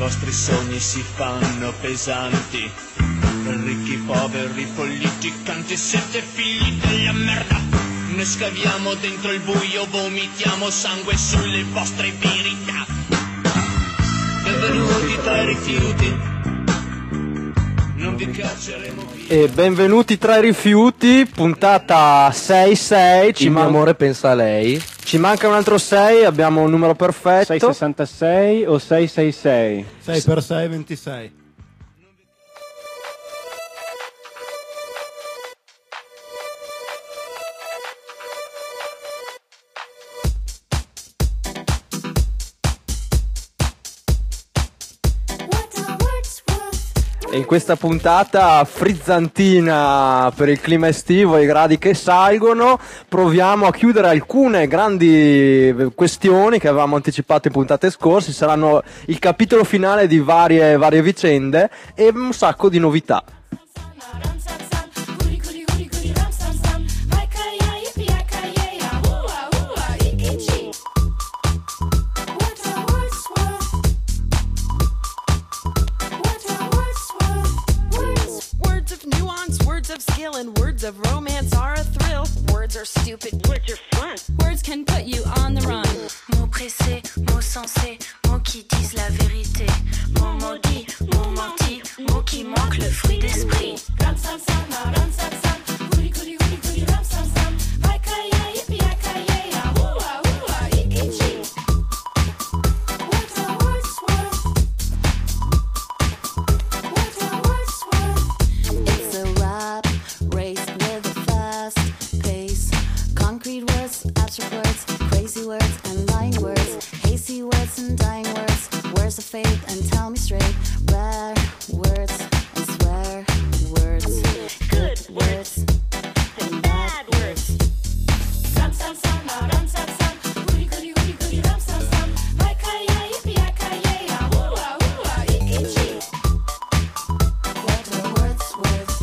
vostri sogni si fanno pesanti, ricchi, poveri, politicanti, siete figli della merda. Noi scaviamo dentro il buio, vomitiamo sangue sulle vostre verità. Benvenuti tra i rifiuti, non vi cacceremo via. E benvenuti tra i rifiuti, puntata 6-6. Il mio amore pensa a lei. Ci manca un altro 6, abbiamo un numero perfetto. 666 o 666? 6 per 6, 26. E in questa puntata frizzantina per il clima estivo e i gradi che salgono, proviamo a chiudere alcune grandi questioni che avevamo anticipato in puntate scorse. Saranno il capitolo finale di varie vicende e un sacco di novità. Of skill and words of romance are a thrill. Words are stupid, words are fun. Words can put you on the run. Mots pressés, mots sensés, mots qui disent la vérité. Mots maudits, mots mentis, mots qui manquent le fruit d'esprit. Ram sam sam, ram sam sam, goody goody goody goody ram sam sam. Vai kaya yippee kaya ya, ooh ah ikichi. What a words worth. What a words worth. It's a rap race with a fast pace. Concrete words, abstract words, crazy words and lying words, hazy words and dying words, words of faith and tell me straight, rare words and swear words, good words and bad words. Ram sam sam, ram sam sam, goody goody goody goody ram sam sam. Vai kaya yippee kaya ya, ooh ah ikichi. What a words worth.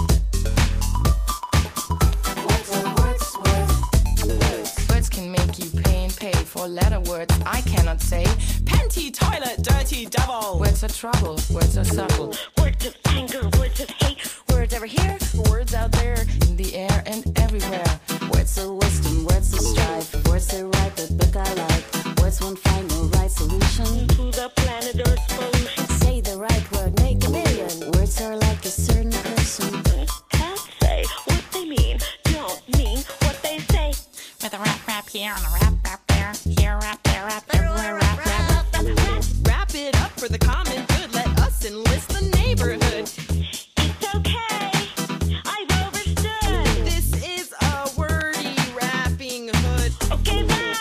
Words can make you pay and pay for letter words I cannot say. Panty, toilet, dirty, double. Words are trouble, words are subtle. Words of anger, words of hate. Words over here, words out there, in the air and everywhere. Words of wisdom, words of strife. Words that write the book I like. Words won't find no right solution to the planet Earth's pollution. Say the right word, make a million. Words are like a certain person. Can't say what they mean, don't mean what they say. With a rap here and a rap there, here rap there, rap everywhere, rap. Let's wrap it up for the common good. Let us enlist the neighborhood. It's okay, I've overstood. This is a wordy rapping hood. Okay, bye.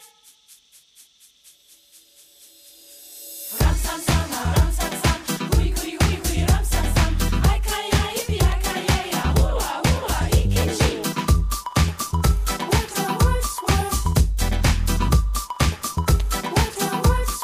Ram sam sam, ram sam sam, goody goody goody goody ram sam sam. Ai kaya yippee kaya ya, ooh ah ikichi. What a words worth. What a words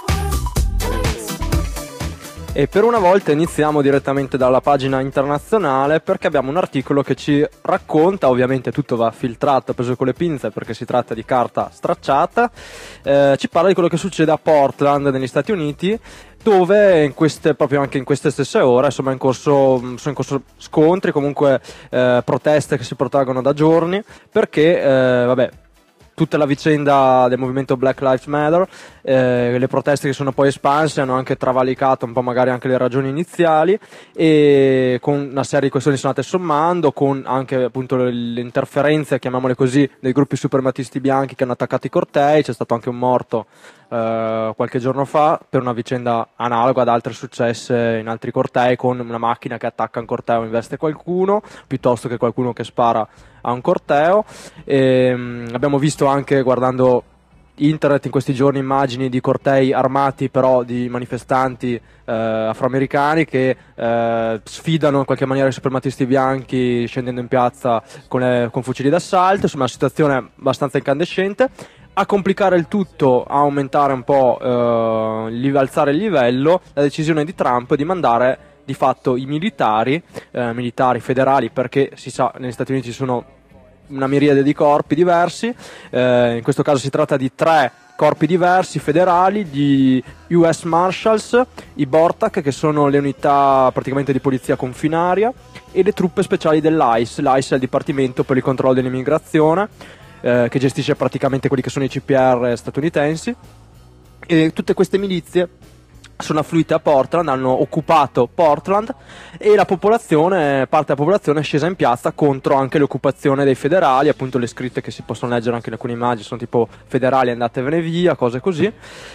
worth. E per una volta iniziamo direttamente dalla pagina internazionale, perché abbiamo un articolo che ci racconta, ovviamente tutto va filtrato, preso con le pinze perché si tratta di carta stracciata, ci parla di quello che succede a Portland negli Stati Uniti, dove proprio anche in queste stesse ore sono in corso scontri, comunque proteste che si protraggono da giorni, perché tutta la vicenda del movimento Black Lives Matter, le proteste che sono poi espanse hanno anche travalicato un po' magari anche le ragioni iniziali, e con una serie di questioni sono andate sommando, con anche appunto le interferenze, chiamiamole così, dei gruppi suprematisti bianchi che hanno attaccato i cortei. C'è stato anche un morto qualche giorno fa per una vicenda analoga ad altre successe in altri cortei, con una macchina che attacca un corteo e investe qualcuno, piuttosto che qualcuno che spara a un corteo. Abbiamo visto anche, guardando internet in questi giorni, immagini di cortei armati, però di manifestanti afroamericani che sfidano in qualche maniera i suprematisti bianchi scendendo in piazza con fucili d'assalto. Insomma, una situazione abbastanza incandescente. A complicare il tutto, a aumentare un po', alzare il livello, la decisione di Trump di mandare di fatto i militari federali, perché si sa negli Stati Uniti ci sono una miriade di corpi diversi, in questo caso si tratta di 3 corpi diversi federali, gli US Marshals, i BORTAC, che sono le unità praticamente di polizia confinaria, e le truppe speciali dell'ICE. L'ICE è il Dipartimento per il controllo dell'immigrazione, che gestisce praticamente quelli che sono i CPR statunitensi, e tutte queste milizie sono affluite a Portland, hanno occupato Portland, e la popolazione, parte della popolazione è scesa in piazza contro anche l'occupazione dei federali. Appunto le scritte che si possono leggere anche in alcune immagini sono tipo "federali andatevene via", cose così,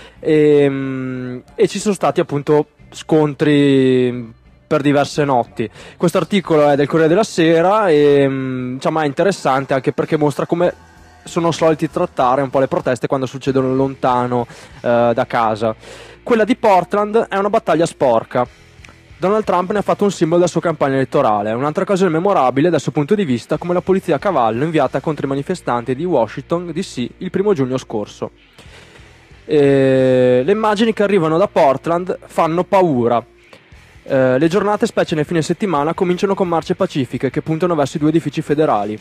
e ci sono stati appunto scontri per diverse notti. Questo articolo è del Corriere della Sera e diciamo è interessante anche perché mostra come sono soliti trattare un po' le proteste quando succedono lontano da casa. Quella di Portland è una battaglia sporca. Donald Trump ne ha fatto un simbolo della sua campagna elettorale. È un'altra occasione memorabile dal suo punto di vista, come la polizia a cavallo inviata contro i manifestanti di Washington DC il 1 giugno scorso. Le immagini che arrivano da Portland fanno paura. Le giornate, specie nel fine settimana, cominciano con marce pacifiche che puntano verso i 2 edifici federali.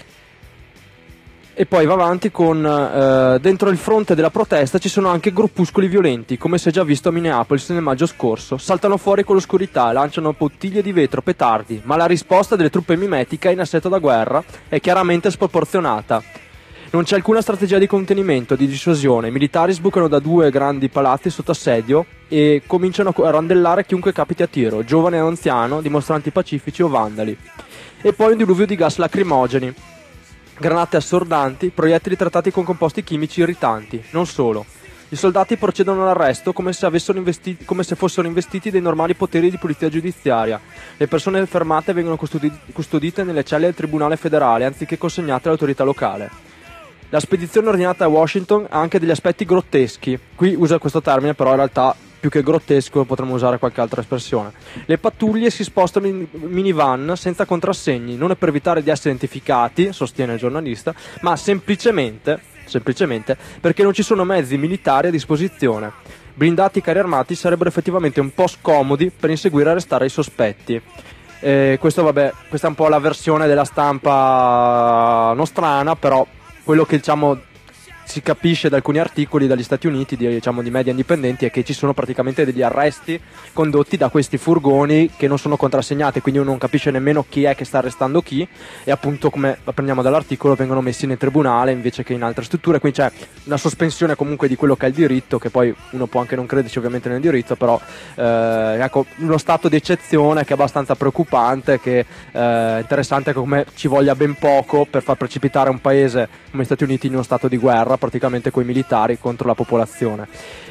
E poi va avanti con dentro il fronte della protesta ci sono anche gruppuscoli violenti, come si è già visto a Minneapolis nel maggio scorso. Saltano fuori con l'oscurità, lanciano bottiglie di vetro, petardi, ma la risposta delle truppe mimetiche in assetto da guerra è chiaramente sproporzionata. Non c'è alcuna strategia di contenimento, di dissuasione. I militari sbucano da 2 grandi palazzi sotto assedio e cominciano a randellare chiunque capiti a tiro, giovane o anziano, dimostranti pacifici o vandali. E poi un diluvio di gas lacrimogeni, granate assordanti, proiettili trattati con composti chimici irritanti. Non solo. I soldati procedono all'arresto come se fossero investiti dei normali poteri di polizia giudiziaria. Le persone fermate vengono custodite nelle celle del Tribunale federale anziché consegnate all'autorità locale. La spedizione ordinata a Washington ha anche degli aspetti grotteschi. Qui usa questo termine, però in realtà più che grottesco potremmo usare qualche altra espressione. Le pattuglie si spostano in minivan senza contrassegni, non è per evitare di essere identificati, sostiene il giornalista, ma semplicemente perché non ci sono mezzi militari a disposizione. Blindati e carri armati sarebbero effettivamente un po' scomodi per inseguire e arrestare i sospetti. Questa è un po' la versione della stampa nostrana, però quello che diciamo si capisce da alcuni articoli dagli Stati Uniti, di media indipendenti, è che ci sono praticamente degli arresti condotti da questi furgoni che non sono contrassegnati, quindi uno non capisce nemmeno chi è che sta arrestando chi, e appunto, come apprendiamo dall'articolo, vengono messi nel tribunale invece che in altre strutture, quindi c'è una sospensione comunque di quello che è il diritto, che poi uno può anche non crederci ovviamente nel diritto, però ecco, uno stato di eccezione che è abbastanza preoccupante, che è interessante come ci voglia ben poco per far precipitare un paese come gli Stati Uniti in uno stato di guerra, praticamente coi militari contro la popolazione.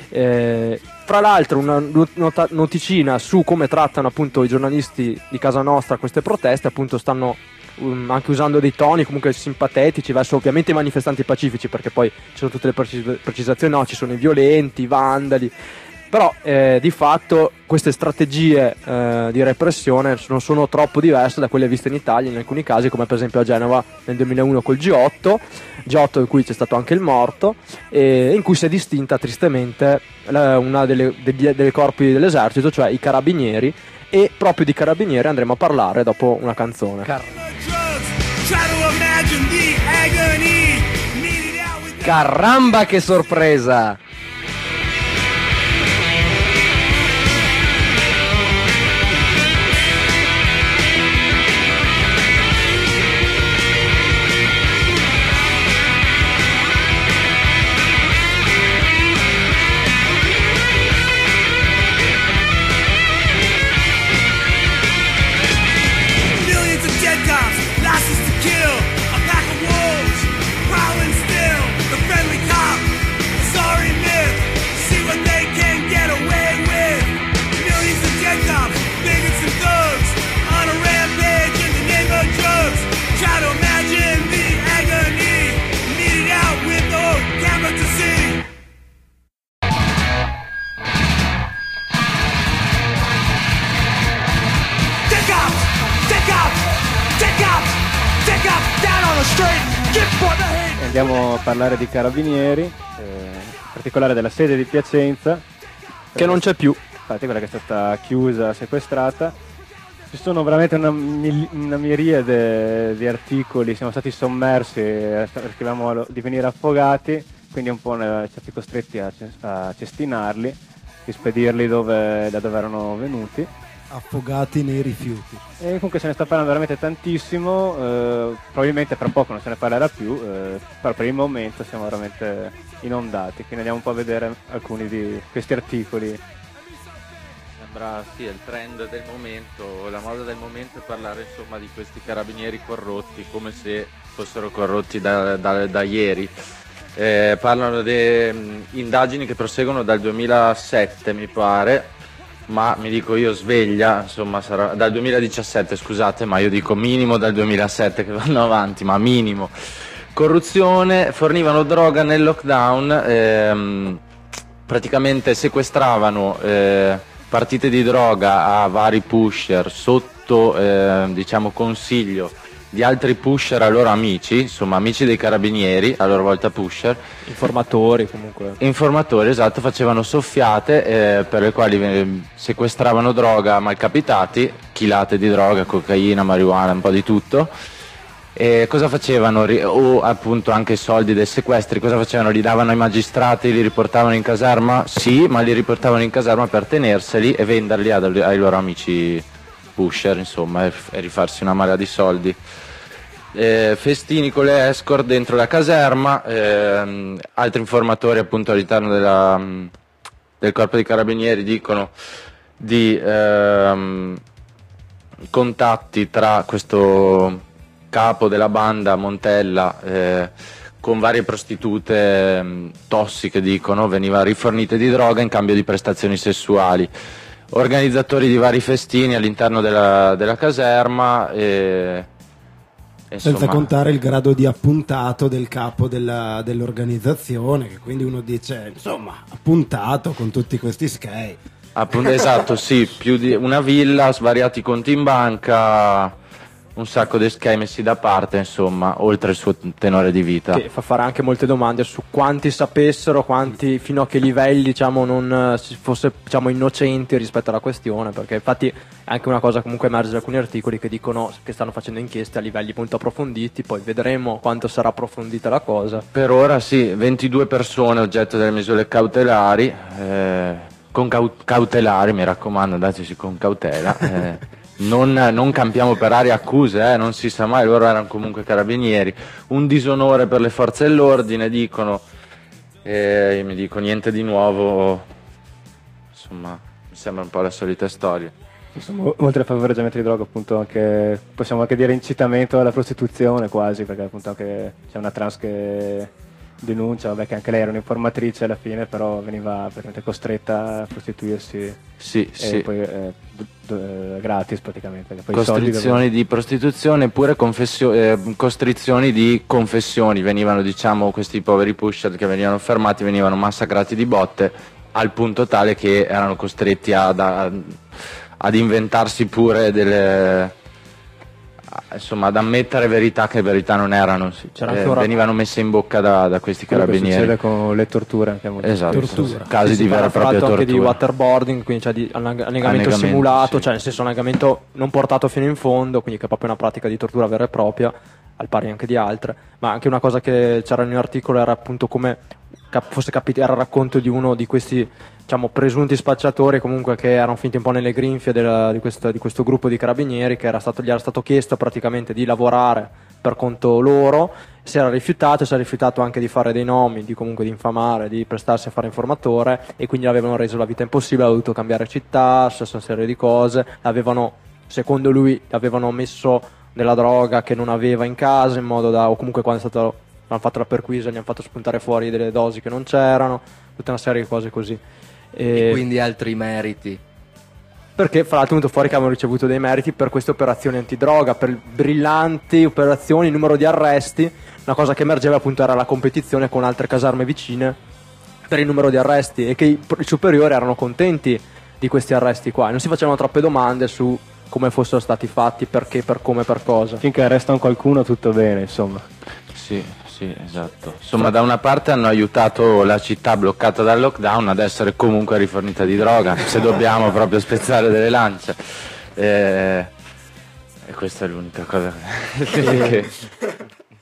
Fra l'altro una noticina su come trattano appunto i giornalisti di casa nostra queste proteste. Appunto stanno anche usando dei toni comunque simpatetici verso ovviamente i manifestanti pacifici, perché poi ci sono tutte le precisazioni, no, ci sono i violenti, i vandali, però di fatto queste strategie di repressione non sono troppo diverse da quelle viste in Italia in alcuni casi, come per esempio a Genova nel 2001 col G8 in cui c'è stato anche il morto, e in cui si è distinta tristemente una delle corpi dell'esercito, cioè i carabinieri, e proprio di carabinieri andremo a parlare dopo una canzone. Caramba, che sorpresa! Andiamo a parlare di carabinieri, in particolare della sede di Piacenza, che non c'è più, infatti quella che è stata chiusa, sequestrata. Ci sono veramente una miriade di articoli, siamo stati sommersi, rischiavamo di venire affogati, quindi un po' stati costretti a cestinarli, di spedirli da dove erano venuti. Affogati nei rifiuti. E comunque se ne sta parlando veramente tantissimo, probabilmente fra poco non se ne parlerà più, però per il momento siamo veramente inondati, quindi andiamo un po' a vedere alcuni di questi articoli. Sembra sì, è il trend del momento, la moda del momento è parlare insomma di questi carabinieri corrotti come se fossero corrotti da ieri. Parlano di indagini che proseguono dal 2007 mi pare, ma mi dico io sveglia, insomma sarà dal 2017 scusate, ma io dico minimo dal 2007 che vanno avanti, ma minimo. Corruzione, fornivano droga nel lockdown, praticamente sequestravano partite di droga a vari pusher sotto diciamo consiglio di altri pusher a loro amici, insomma amici dei carabinieri, a loro volta pusher. Informatori comunque. Informatori, esatto, facevano soffiate per le quali sequestravano droga a malcapitati, chilate di droga, cocaina, marijuana, un po' di tutto. E cosa facevano? O appunto anche i soldi dei sequestri, cosa facevano? Li davano ai magistrati, li riportavano in caserma? Sì, ma li riportavano in caserma per tenerseli e venderli ai loro amici pusher, insomma, e rifarsi una marea di soldi. Festini con le escort dentro la caserma, altri informatori appunto all'interno del corpo dei carabinieri dicono di contatti tra questo capo della banda Montella con varie prostitute tossiche, dicono, veniva rifornite di droga in cambio di prestazioni sessuali. Organizzatori di vari festini all'interno della caserma senza contare il grado di appuntato del capo dell'organizzazione, che quindi uno dice insomma appuntato con tutti questi skei. Esatto, sì, più di una villa, svariati conti in banca, un sacco di schemi messi da parte, insomma, oltre il suo tenore di vita. Che fa fare anche molte domande su quanti sapessero, quanti fino a che livelli, diciamo, non si fosse, diciamo, innocenti rispetto alla questione, perché infatti è anche una cosa comunque emerge da alcuni articoli che dicono che stanno facendo inchieste a livelli molto approfonditi, poi vedremo quanto sarà approfondita la cosa. Per ora sì, 22 persone oggetto delle misure cautelari, con cautelari, mi raccomando, andateci con cautela. Non campiamo per aria accuse, non si sa mai, loro erano comunque carabinieri. Un disonore per le forze dell'ordine, dicono. Io mi dico niente di nuovo, insomma, mi sembra un po' la solita storia. Oltre al favoreggiamento di droga, appunto, anche, possiamo anche dire incitamento alla prostituzione quasi, perché appunto anche c'è una trans che denuncia, vabbè, che anche lei era un'informatrice alla fine, però veniva praticamente costretta a prostituirsi. Sì, sì. Poi gratis praticamente. Poi costrizioni di prostituzione, pure costrizioni di confessioni. Venivano, diciamo, questi poveri pusher che venivano fermati, venivano massacrati di botte, al punto tale che erano costretti ad inventarsi pure insomma, ad ammettere verità che verità non erano. Venivano messe in bocca da questi carabinieri. Succede con le torture anche molto. Esatto, casi di vera e propria tortura. Anche di waterboarding, quindi cioè di annegamento simulato, sì. Cioè nel senso annegamento non portato fino in fondo, quindi che è proprio una pratica di tortura vera e propria, al pari anche di altre. Ma anche una cosa che c'era in un articolo era appunto come fosse capito, era il racconto di uno di questi, diciamo, presunti spacciatori comunque che erano finti un po' nelle grinfie di questo gruppo di carabinieri, che gli era stato chiesto praticamente di lavorare per conto loro, si era rifiutato anche di fare dei nomi, comunque di infamare, di prestarsi a fare informatore, e quindi avevano reso la vita impossibile, ha dovuto cambiare città, una serie di cose, secondo lui avevano messo della droga che non aveva in casa, in modo da, o comunque quando hanno fatto la perquisa gli hanno fatto spuntare fuori delle dosi che non c'erano, tutta una serie di cose così. E quindi altri meriti. Perché fra l'altro è venuto fuori che avevano ricevuto dei meriti per queste operazioni antidroga, per brillanti operazioni, numero di arresti. Una cosa che emergeva appunto era la competizione con altre caserme vicine per il numero di arresti, e che i superiori erano contenti di questi arresti qua, non si facevano troppe domande su come fossero stati fatti, perché, per come, per cosa. Finché arrestano qualcuno tutto bene, insomma. Sì, esatto. Insomma, da una parte hanno aiutato la città bloccata dal lockdown ad essere comunque rifornita di droga, se dobbiamo proprio spezzare delle lance. E questa è l'unica cosa che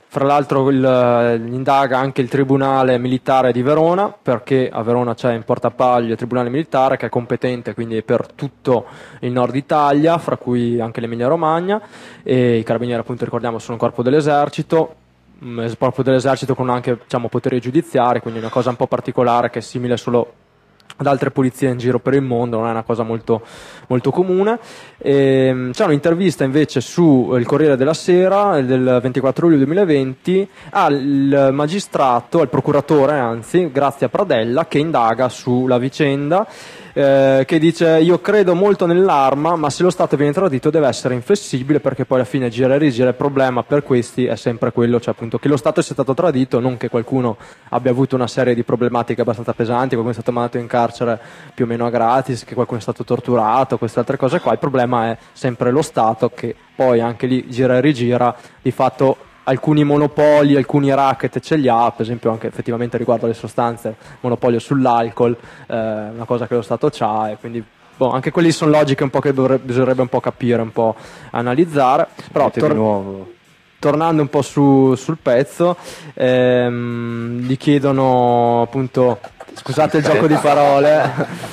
Fra l'altro indaga anche il Tribunale Militare di Verona, perché a Verona c'è in Portapaglia il Tribunale Militare che è competente quindi per tutto il nord Italia, fra cui anche l'Emilia Romagna, e i Carabinieri, appunto, ricordiamo, sono un corpo dell'esercito con anche, diciamo, poteri giudiziari, quindi una cosa un po' particolare che è simile solo ad altre polizie in giro per il mondo, non è una cosa molto, molto comune. C'è un'intervista invece su il Corriere della Sera del 24 luglio 2020 al magistrato, al procuratore anzi, Grazia Pradella, che indaga sulla vicenda, che dice: io credo molto nell'arma, ma se lo Stato viene tradito deve essere inflessibile, perché poi alla fine gira e rigira. Il problema per questi è sempre quello, cioè appunto che lo Stato sia stato tradito, non che qualcuno abbia avuto una serie di problematiche abbastanza pesanti, qualcuno è stato mandato in carcere più o meno a gratis, che qualcuno è stato torturato, queste altre cose qua. Il problema è sempre lo Stato, che poi anche lì gira e rigira, di fatto alcuni monopoli, alcuni racket ce li ha, per esempio anche effettivamente riguardo alle sostanze, monopolio sull'alcol, una cosa che lo Stato c'ha, e quindi anche quelli sono logiche un po' che bisognerebbe un po' capire, un po' analizzare. Però tornando un po' sul pezzo, gli chiedono, appunto, scusate il gioco di parole,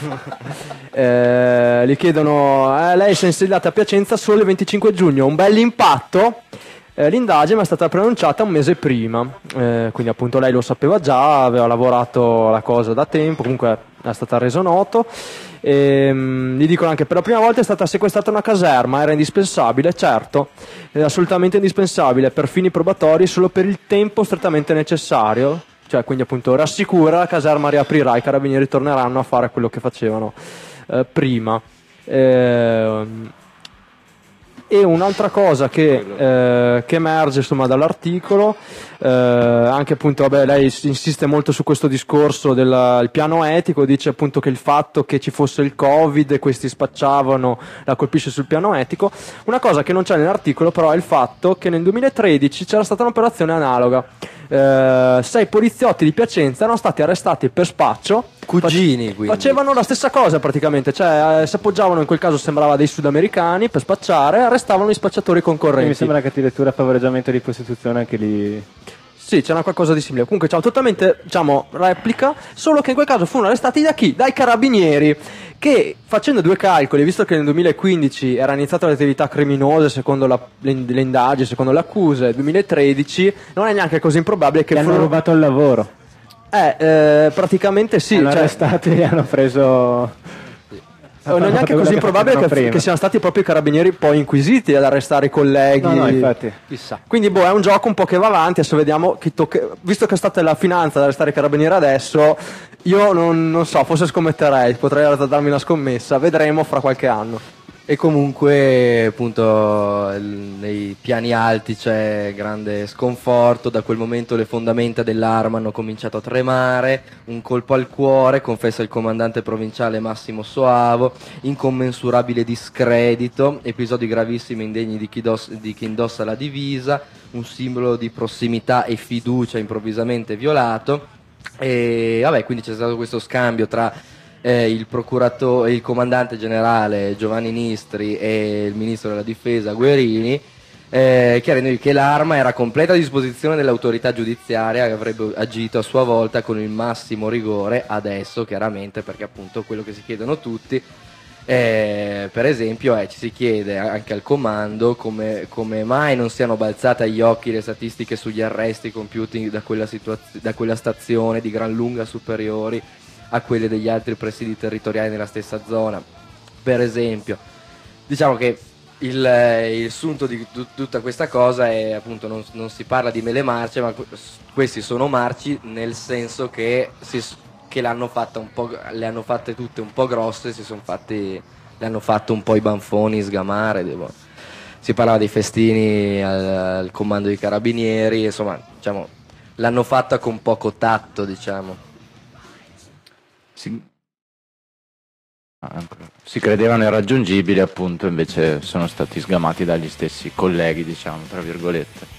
gli chiedono: lei si è insediata a Piacenza solo il 25 giugno, un bel impatto. L'indagine è stata pronunciata un mese prima, quindi appunto lei lo sapeva già, aveva lavorato la cosa da tempo, comunque è stata reso noto. Gli dicono anche: per la prima volta è stata sequestrata una caserma, era indispensabile? Certo, è assolutamente indispensabile per fini probatori, solo per il tempo strettamente necessario. Cioè, quindi appunto rassicura, la caserma riaprirà, i carabinieri torneranno a fare quello che facevano prima. E un'altra cosa che emerge, insomma, dall'articolo, anche appunto, lei insiste molto su questo discorso del piano etico, dice appunto che il fatto che ci fosse il Covid e questi spacciavano la colpisce sul piano etico. Una cosa che non c'è nell'articolo però è il fatto che nel 2013 c'era stata un'operazione analoga. 6 poliziotti di Piacenza erano stati arrestati per spaccio. Cugini, quindi. Facevano la stessa cosa praticamente, cioè si appoggiavano, in quel caso sembrava dei sudamericani, per spacciare, arrestavano i spacciatori concorrenti. Mi sembra che addirittura favoreggiamento di prostituzione anche lì. Sì, c'era qualcosa di simile. Comunque c'è totalmente, diciamo, replica, solo che in quel caso furono arrestati da chi? Dai carabinieri, che facendo due calcoli, visto che nel 2015 era iniziata l'attività criminosa secondo le indagini, secondo le accuse, 2013 non è neanche così improbabile che hanno rubato il lavoro. Praticamente sì. Hanno arrestati e hanno preso... Non è neanche così improbabile che siano stati proprio i carabinieri poi inquisiti ad arrestare i colleghi. No, infatti. Chissà. Quindi è un gioco un po' che va avanti. Adesso vediamo visto che è stata la finanza ad arrestare i carabinieri adesso, io non so, forse scommetterei, potrei darmi una scommessa, vedremo fra qualche anno. E comunque appunto nei piani alti c'è grande sconforto. Da quel momento le fondamenta dell'arma hanno cominciato a tremare, un colpo al cuore, confessa il comandante provinciale Massimo Soavo, incommensurabile discredito, episodi gravissimi indegni di chi indossa la divisa, un simbolo di prossimità e fiducia improvvisamente violato. E quindi c'è stato questo scambio tra il procuratore, il comandante generale Giovanni Nistri e il ministro della difesa Guerini, chiarendo che l'arma era a completa disposizione dell'autorità giudiziaria, che avrebbe agito a sua volta con il massimo rigore adesso, chiaramente, perché appunto quello che si chiedono tutti, per esempio ci si chiede anche al comando come mai non siano balzate agli occhi le statistiche sugli arresti compiuti da quella stazione di gran lunga superiori a quelle degli altri presidi territoriali nella stessa zona. Per esempio, diciamo che il sunto di tutta questa cosa è appunto non si parla di mele marce, ma questi sono marci nel senso che le hanno fatte tutte un po' grosse, le hanno fatto un po' i banfoni sgamare. Si parlava dei festini al comando dei carabinieri, insomma, diciamo, l'hanno fatta con poco tatto, diciamo. Si credevano irraggiungibili, appunto, invece sono stati sgamati dagli stessi colleghi, diciamo, tra virgolette.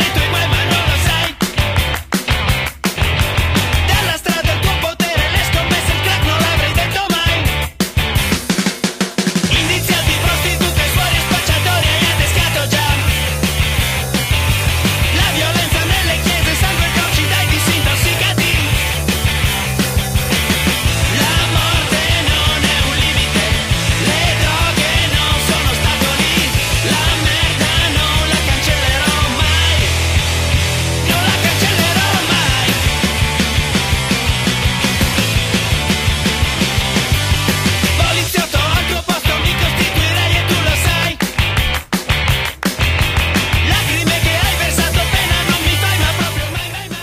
Dalla strada il tuo potere, le scommesse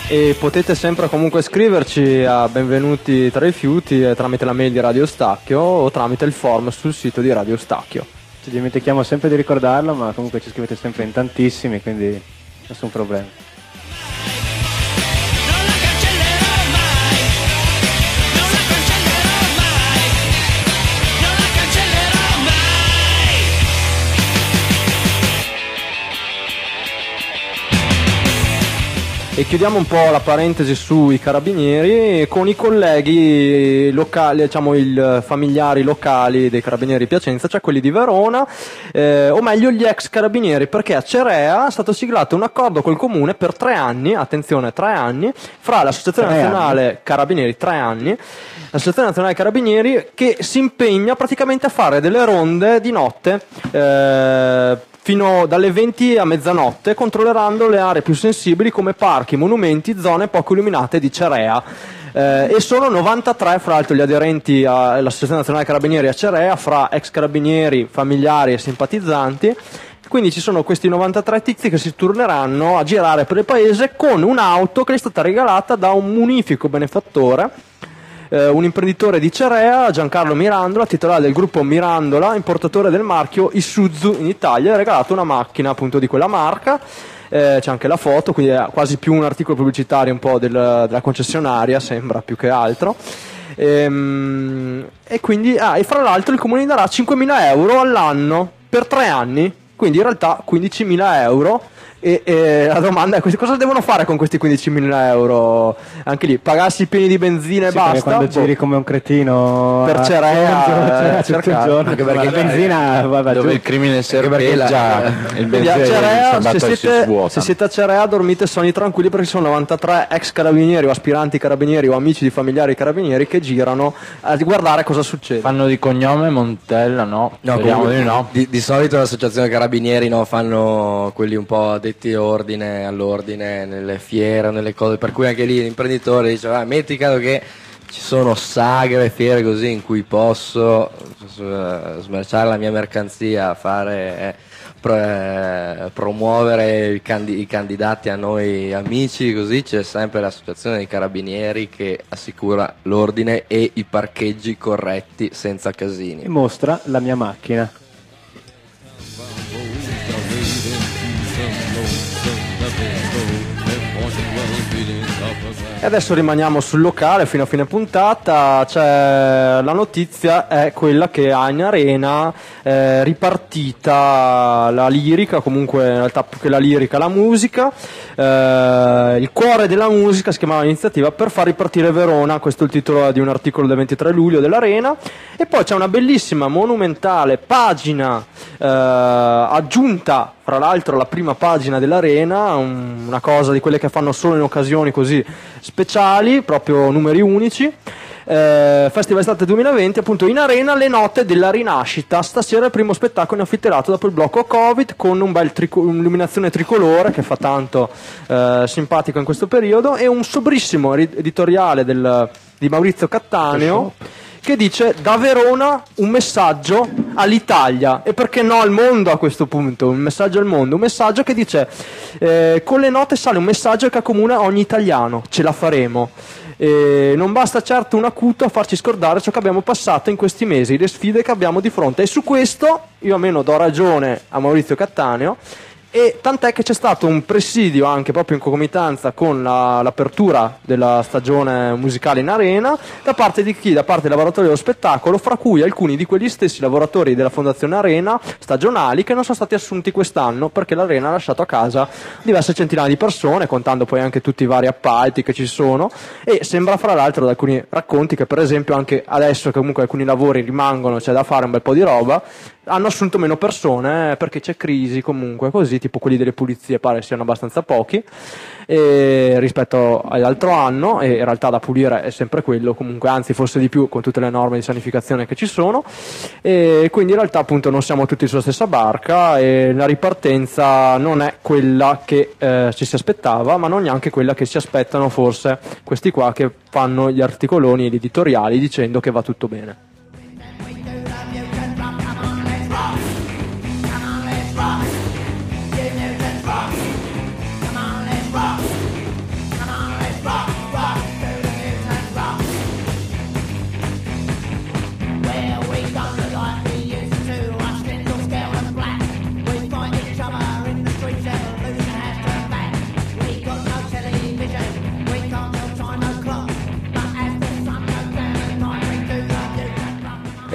E potete sempre comunque scriverci a Benvenuti tra i Rifiuti tramite la mail di Radio Stacchio o tramite il form sul sito di Radio Stacchio. Ci dimentichiamo sempre di ricordarlo, ma comunque ci scrivete sempre in tantissimi, quindi nessun problema. E chiudiamo un po' la parentesi sui carabinieri con i colleghi locali, diciamo i familiari locali dei carabinieri di Piacenza, cioè quelli di Verona, o meglio gli ex carabinieri, perché a Cerea è stato siglato un accordo col comune per 3 anni, attenzione 3 anni, fra l'Associazione Nazionale Carabinieri, 3 anni, l'Associazione Nazionale Carabinieri che si impegna praticamente a fare delle ronde di notte, fino dalle 20 a mezzanotte, controllerando le aree più sensibili come parchi, monumenti, zone poco illuminate di Cerea. E sono 93 fra l'altro gli aderenti all'Associazione Nazionale Carabinieri a Cerea, fra ex carabinieri, familiari e simpatizzanti. Quindi ci sono questi 93 tizi che si turneranno a girare per il paese con un'auto che è stata regalata da un munifico benefattore, un imprenditore di Cerea, Giancarlo Mirandola, titolare del gruppo Mirandola, importatore del marchio Isuzu in Italia, ha regalato una macchina appunto di quella marca, c'è anche la foto, quindi è quasi più un articolo pubblicitario un po' della concessionaria, sembra più che altro. E quindi e fra l'altro il comune darà 5.000 euro all'anno per 3 anni, quindi in realtà 15.000 euro. E la domanda è cosa devono fare con questi 15.000 euro? Anche lì, pagarsi i pieni di benzina e basta. Quando giri come un cretino per Cerea tutto il giorno, anche perché la benzina va dove giù. il crimine serpeggia, il benzina Cerea, se si svuota. se siete a Cerea dormite sonni tranquilli, perché ci sono 93 ex carabinieri o aspiranti carabinieri o amici di familiari carabinieri che girano a guardare cosa succede. Fanno di cognome Montella, no? Speriamo comunque, di no. Di solito l'associazione carabinieri fanno quelli un po' detti ordine all'ordine nelle fiere, nelle cose, per cui anche lì l'imprenditore dice metti caso che ci sono sagre, fiere così in cui posso smerciare la mia mercanzia, fare promuovere i candidati a noi amici, così c'è sempre l'associazione dei carabinieri che assicura l'ordine e i parcheggi corretti senza casini. E mostra la mia macchina. E adesso rimaniamo sul locale fino a fine puntata. La notizia è quella che in arena è ripartita la lirica, comunque in realtà più che la lirica la musica, il cuore della musica si chiamava l'iniziativa per far ripartire Verona, questo è il titolo di un articolo del 23 luglio dell'Arena. E poi c'è una bellissima monumentale pagina aggiunta fra l'altro alla prima pagina dell'Arena, una cosa di quelle che fanno solo in occasioni così speciali, proprio numeri unici. Festival Estate 2020, appunto in Arena le note della rinascita. Stasera il primo spettacolo in anfiteatro dopo il blocco Covid, con un bel illuminazione tricolore che fa tanto simpatico in questo periodo, e un sobrissimo editoriale di Maurizio Cattaneo che dice: da Verona un messaggio all'Italia, e perché no al mondo a questo punto, un messaggio al mondo, un messaggio che dice con le note sale un messaggio che accomuna ogni italiano: ce la faremo. Non basta certo un acuto a farci scordare ciò che abbiamo passato in questi mesi, le sfide che abbiamo di fronte. E su questo io almeno do ragione a Maurizio Cattaneo, e tant'è che c'è stato un presidio anche proprio in concomitanza con l'apertura della stagione musicale in Arena da parte di chi? Da parte dei lavoratori dello spettacolo, fra cui alcuni di quegli stessi lavoratori della Fondazione Arena stagionali che non sono stati assunti quest'anno perché l'Arena ha lasciato a casa diverse centinaia di persone, contando poi anche tutti i vari appalti che ci sono. E sembra fra l'altro da alcuni racconti che per esempio anche adesso che comunque alcuni lavori rimangono, c'è da fare un bel po' di roba, hanno assunto meno persone perché c'è crisi comunque, così, tipo quelli delle pulizie pare siano abbastanza pochi rispetto all'altro anno, e in realtà da pulire è sempre quello comunque, anzi forse di più con tutte le norme di sanificazione che ci sono, e quindi in realtà appunto non siamo tutti sulla stessa barca, e la ripartenza non è quella che ci si aspettava, ma non neanche quella che si aspettano forse questi qua che fanno gli articoloni e gli editoriali dicendo che va tutto bene.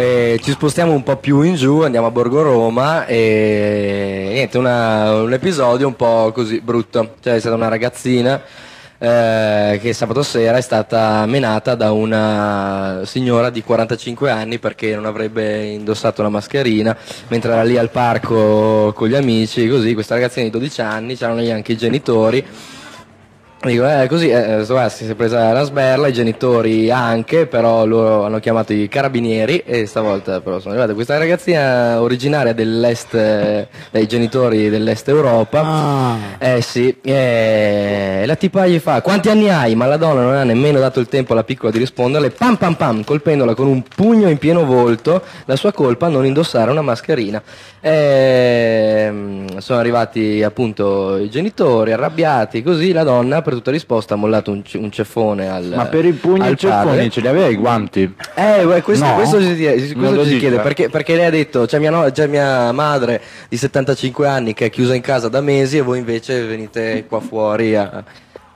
Ci spostiamo un po' più in giù, andiamo a Borgo Roma e niente, un episodio un po' così brutto. Cioè, è stata una ragazzina che sabato sera è stata menata da una signora di 45 anni perché non avrebbe indossato la mascherina mentre era lì al parco con gli amici, così. Questa ragazzina di 12 anni, c'erano lì anche i genitori. Dico, così, si è presa la sberla, i genitori anche, però loro hanno chiamato i carabinieri e stavolta però sono arrivate questa ragazzina originaria dell'est, dei genitori dell'est Europa. Sì, la tipa gli fa: quanti anni hai? Ma la donna non ha nemmeno dato il tempo alla piccola di risponderle, pam pam pam, colpendola con un pugno in pieno volto, la sua colpa non indossare una mascherina. Sono arrivati appunto i genitori arrabbiati, così la donna per tutta risposta ha mollato un ceffone Ma per i pugni e i ceffoni ce li aveva i guanti? Questo si chiede perché perché lei ha detto c'è mia madre di 75 anni che è chiusa in casa da mesi e voi invece venite qua fuori al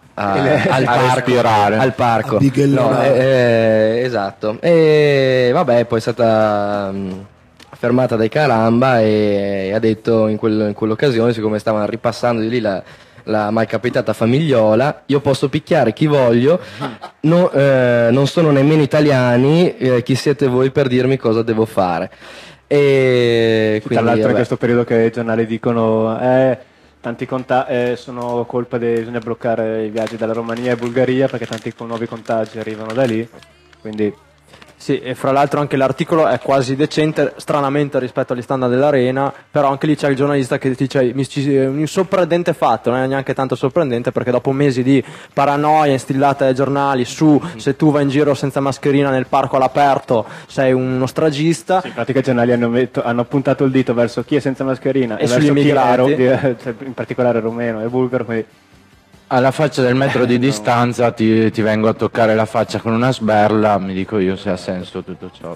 parco. Esatto. E vabbè, poi è stata fermata dai caramba e ha detto in quell'occasione, siccome stavano ripassando di lì la malcapitata famigliola: io posso picchiare chi voglio, non sono nemmeno italiani, chi siete voi per dirmi cosa devo fare? E tra l'altro in questo periodo che i giornali dicono tanti sono colpa bisogna bloccare i viaggi dalla Romania e Bulgaria perché tanti nuovi contagi arrivano da lì, quindi sì, e fra l'altro anche l'articolo è quasi decente, stranamente rispetto agli standard dell'Arena, però anche lì c'è il giornalista che dice un sorprendente fatto, non è neanche tanto sorprendente perché dopo mesi di paranoia instillata dai giornali su se tu vai in giro senza mascherina nel parco all'aperto sei uno stragista. Sì, in pratica i giornali hanno puntato il dito verso chi è senza mascherina e sugli verso immigrati, chi è, in particolare rumeno e bulgaro, quindi alla faccia del metro di distanza ti vengo a toccare la faccia con una sberla, mi dico io se ha senso tutto ciò.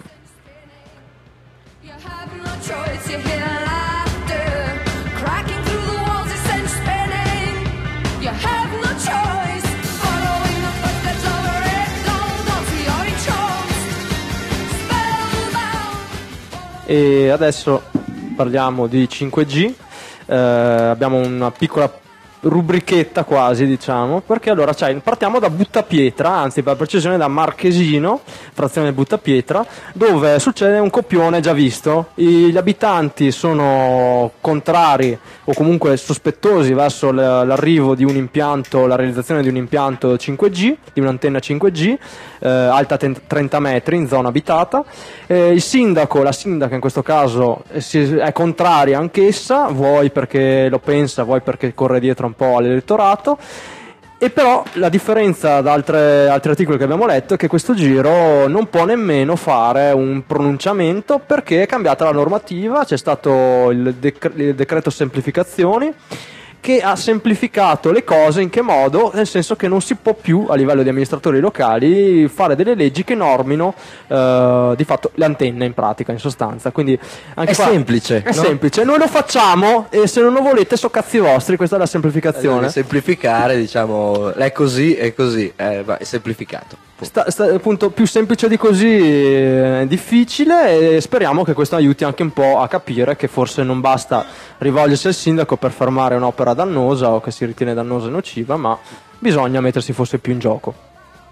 E adesso parliamo di 5G, abbiamo una piccola rubrichetta quasi, diciamo, perché allora partiamo da Buttapietra, anzi per precisione da Marchesino, frazione Buttapietra, dove succede un copione già visto. Gli abitanti sono contrari o comunque sospettosi verso l'arrivo di un impianto, la realizzazione di un impianto 5G, di un'antenna 5G alta 30 metri in zona abitata. Il sindaco, la sindaca in questo caso è contraria anch'essa, vuoi perché lo pensa, vuoi perché corre dietro un po' all'elettorato. E però la differenza da altri articoli che abbiamo letto è che questo giro non può nemmeno fare un pronunciamento perché è cambiata la normativa, c'è stato il decreto semplificazioni che ha semplificato le cose. In che modo? Nel senso che non si può più a livello di amministratori locali fare delle leggi che normino di fatto le antenne, in pratica, in sostanza. Quindi anche è semplice, è semplice, noi lo facciamo e se non lo volete so cazzi vostri, questa è la semplificazione. Semplificare, diciamo, è così, è semplificato. Appunto, più semplice di così è difficile, e speriamo che questo aiuti anche un po' a capire che forse non basta rivolgersi al sindaco per fermare un'opera dannosa o che si ritiene dannosa e nociva, ma bisogna mettersi forse più in gioco.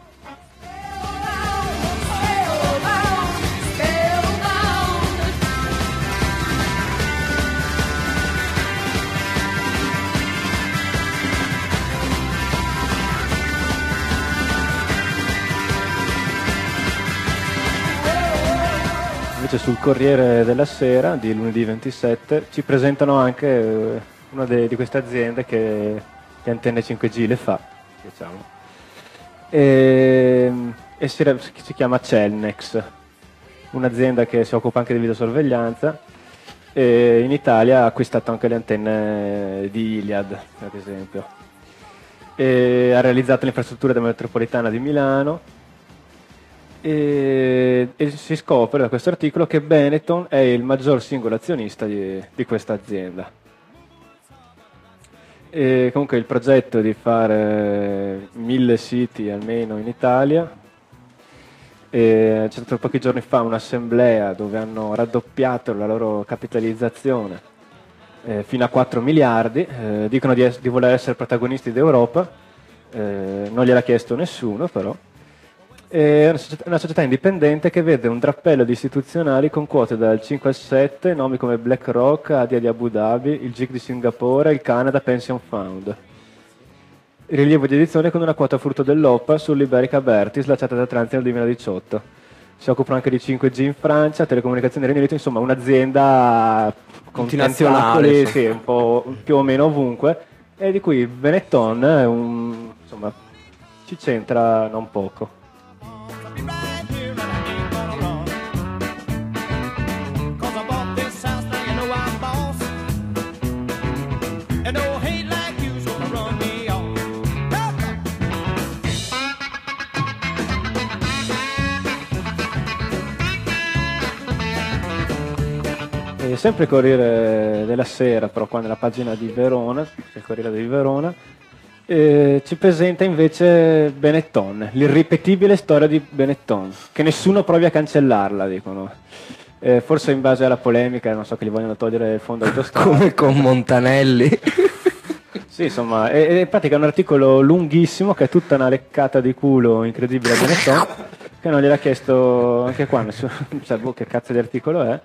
Sul Corriere della Sera di lunedì 27 ci presentano anche una di queste aziende che le antenne 5G le fa, diciamo, e si chiama Celnex, un'azienda che si occupa anche di videosorveglianza e in Italia ha acquistato anche le antenne di Iliad, ad esempio, e ha realizzato l'infrastruttura della metropolitana di Milano. E si scopre da questo articolo che Benetton è il maggior singolo azionista di questa azienda. E comunque il progetto è di fare 1000 siti almeno in Italia E c'è stato pochi giorni fa un'assemblea dove hanno raddoppiato la loro capitalizzazione fino a 4 miliardi, dicono di voler essere protagonisti d'Europa, non gliel'ha chiesto nessuno però. È una società indipendente che vede un drappello di istituzionali con quote dal 5 al 7, nomi come BlackRock, Adia di Abu Dhabi, il GIC di Singapore, il Canada Pension Fund. Il rilievo di edizione con una quota frutto dell'OPA sull'Iberica Bertis, lasciata da Atlantia nel 2018. Si occupano anche di 5G in Francia, telecomunicazioni Regno Unito, insomma un'azienda con multinazionale, tentacoli, sì, un po' più o meno ovunque, e di cui Benetton è insomma, ci c'entra non poco. E sempre il Corriere della Sera, però qua nella pagina di Verona, il Corriere di Verona, ci presenta invece Benetton, l'irripetibile storia di Benetton, che nessuno provi a cancellarla, dicono. Forse in base alla polemica, non so, che gli vogliono togliere il fondo autostrada. Come con Montanelli. Sì, insomma, in pratica è un articolo lunghissimo che è tutta una leccata di culo incredibile a Benetton, che non gliel'ha chiesto anche qua, nessuno, cioè, che cazzo di articolo è.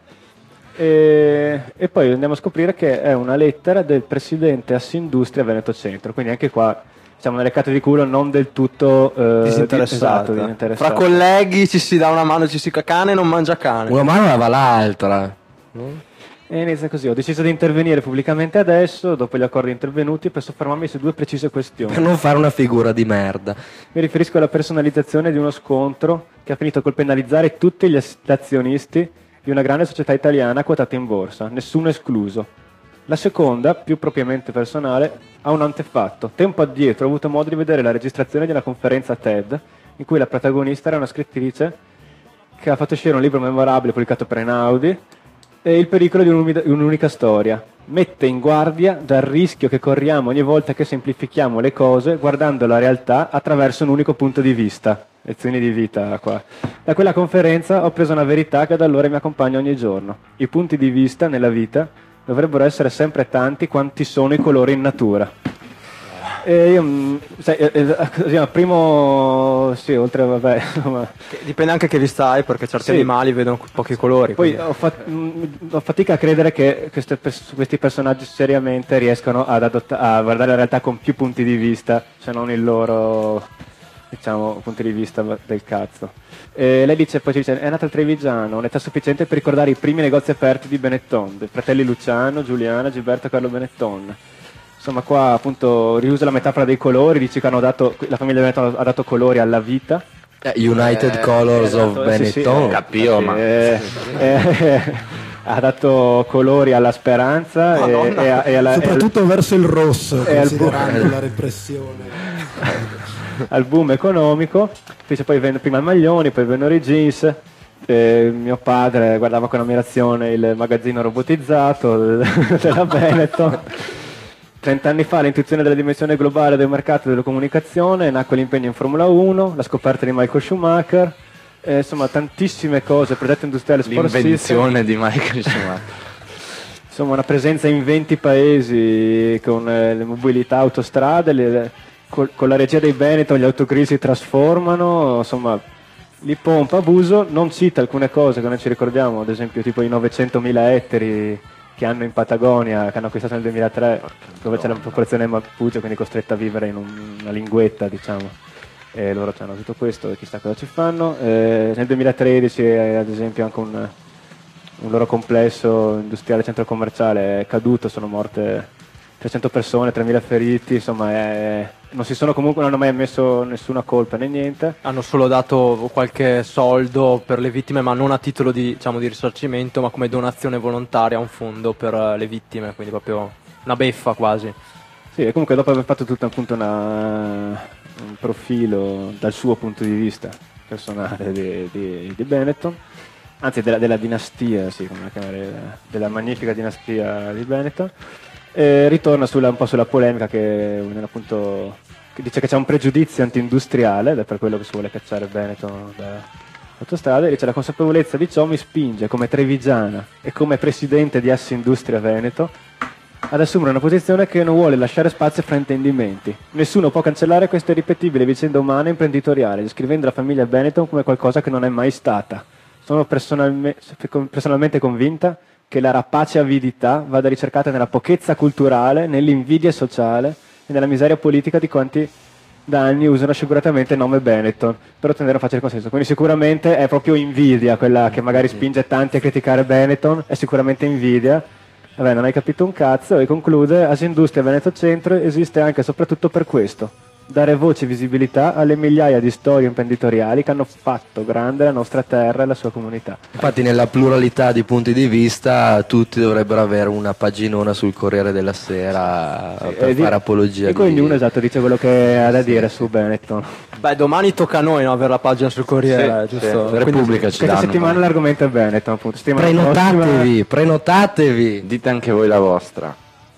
E poi andiamo a scoprire che è una lettera del presidente Assindustria Veneto Centro, quindi anche qua siamo una leccata di culo non del tutto disinteressata. disinteressata. Fra colleghi ci si dà una mano, ci si cane e non mangia cane. Una mano lava l'altra. E inizia così: ho deciso di intervenire pubblicamente adesso, dopo gli accordi intervenuti, per soffermarmi su 2 precise questioni. Per non fare una figura di merda. Mi riferisco alla personalizzazione di uno scontro che ha finito col penalizzare tutti gli azionisti di una grande società italiana quotata in borsa, nessuno escluso. La seconda, più propriamente personale, ha un antefatto. Tempo addietro ho avuto modo di vedere la registrazione di una conferenza TED in cui la protagonista era una scrittrice che ha fatto uscire un libro memorabile pubblicato per Einaudi, e il pericolo di un'unica storia. Mette in guardia dal rischio che corriamo ogni volta che semplifichiamo le cose guardando la realtà attraverso un unico punto di vista. Lezioni di vita qua. Da quella conferenza ho preso una verità che da allora mi accompagna ogni giorno. I punti di vista nella vita dovrebbero essere sempre tanti quanti sono i colori in natura. E io, sai, primo, sì, oltre, vabbè, insomma. Dipende anche che vista hai, perché certi animali vedono pochi colori. Poi ho fatica a credere che questi personaggi seriamente riescano a guardare la realtà con più punti di vista, se non il loro, diciamo, punti di vista del cazzo. E lei dice, poi ci dice, è nata a Trevigiano, un'età sufficiente per ricordare i primi negozi aperti di Benetton, dei fratelli Luciano, Giuliana, Gilberto e Carlo Benetton. Insomma, qua appunto riusa la metafora dei colori, dice che la famiglia Benetton ha dato colori alla vita. United Colors of Benetton. Capio, ma ha dato colori alla speranza e soprattutto verso il rosso, considerando la repressione. Al boom economico. Poi venne prima il Maglioni, poi vennero i jeans. Mio padre guardava con ammirazione il magazzino robotizzato della Benetton. 30 anni fa l'intuizione della dimensione globale del mercato della comunicazione, nacque l'impegno in Formula 1, la scoperta di Michael Schumacher, insomma tantissime cose, progetto industriale sportivo. L'invenzione di Michael Schumacher. Insomma, una presenza in 20 paesi con le mobilità autostrade, con la regia dei Benetton gli autogrill si trasformano, insomma, li pompa abuso, non cita alcune cose che noi ci ricordiamo, ad esempio tipo i 900.000 ettari che hanno in Patagonia, che hanno acquistato nel 2003, dove c'è la popolazione Mapuche, quindi costretta a vivere in una linguetta, diciamo. E loro hanno tutto questo e chissà cosa ci fanno. Nel 2013, ad esempio, anche un loro complesso industriale centro commerciale è caduto, sono morte 300 persone, 3.000 feriti, insomma non hanno mai ammesso nessuna colpa né niente. Hanno solo dato qualche soldo per le vittime, ma non a titolo di, diciamo, di risarcimento, ma come donazione volontaria a un fondo per le vittime, quindi proprio una beffa quasi. Sì, e comunque dopo aver fatto tutto appunto un profilo dal suo punto di vista personale di Benetton, anzi della dinastia, sì, come la chiamare, della magnifica dinastia di Benetton, ritorna un po' sulla polemica che dice che c'è un pregiudizio anti-industriale ed è per quello che si vuole cacciare Benetton autostrade, dice: la consapevolezza di ciò mi spinge come trevigiana e come presidente di Assindustria Veneto ad assumere una posizione che non vuole lasciare spazio a fraintendimenti. Nessuno può cancellare questa irripetibile vicenda umana e imprenditoriale, descrivendo la famiglia Benetton come qualcosa che non è mai stata. Sono personalmente convinta che la rapace avidità vada ricercata nella pochezza culturale, nell'invidia sociale e nella miseria politica di quanti da anni usano sciaguratamente il nome Benetton per ottenere un facile consenso. Quindi sicuramente è proprio invidia quella che magari spinge tanti a criticare Benetton, è sicuramente invidia. Vabbè, non hai capito un cazzo, e conclude: Asindustria Veneto Centro esiste anche e soprattutto per questo, dare voce e visibilità alle migliaia di storie imprenditoriali che hanno fatto grande la nostra terra e la sua comunità. Infatti nella pluralità di punti di vista tutti dovrebbero avere una paginona sul Corriere della Sera per fare apologia. E quindi uno esatto dice quello che ha da dire su Benetton. Beh, domani tocca a noi, no, avere la pagina sul Corriere, giusto? La Repubblica ci Questa danno. settimana l'argomento è Benetton, appunto. Prenotatevi. Dite anche voi la vostra.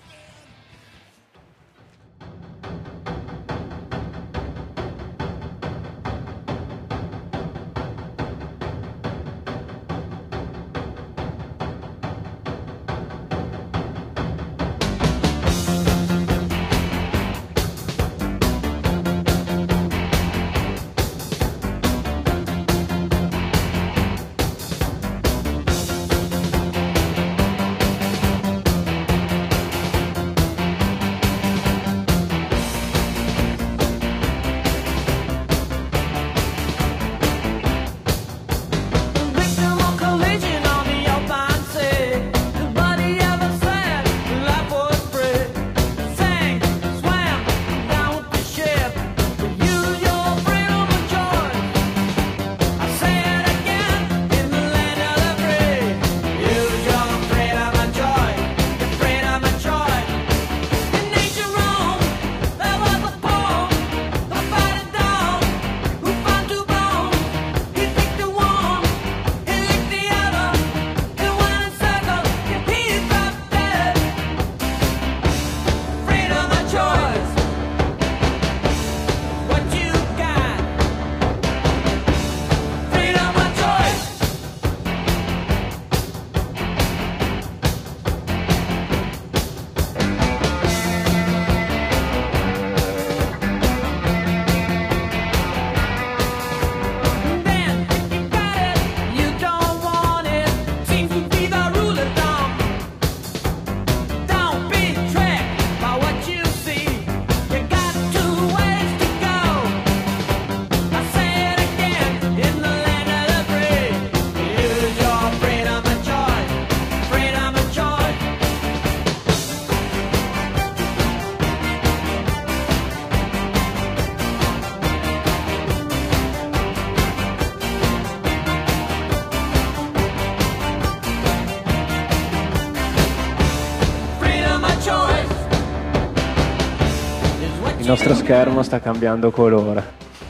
Il nostro schermo sta cambiando colore.